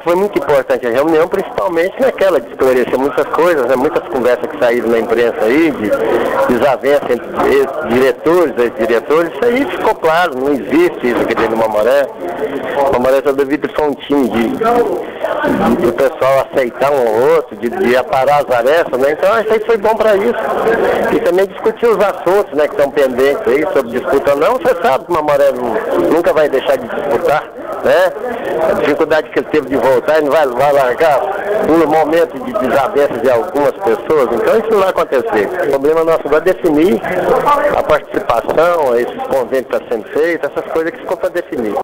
foi muito importante a reunião, principalmente naquela de esclarecer muitas coisas, né? Muitas conversas que saíram na imprensa aí, de desavença entre diretores, ex-diretores, isso aí ficou claro, não existe isso aqui dentro do Mamoré. O Mamoré só devido foi um time de pessoal aceitar um ou outro, de aparar as arestas, né? Então acho que foi bom para isso. E também discutir os assuntos, né, que estão pendentes aí sobre disputa ou não. Você sabe que o Mamoré nunca vai deixar de disputar, né? A dificuldade que ele teve de voltar, ele não vai largar no momento de desavença de algumas pessoas, então isso não vai acontecer. O problema nosso agora é definir a participação, esses convênios que estão sendo feitos, essas coisas que ficou para definir.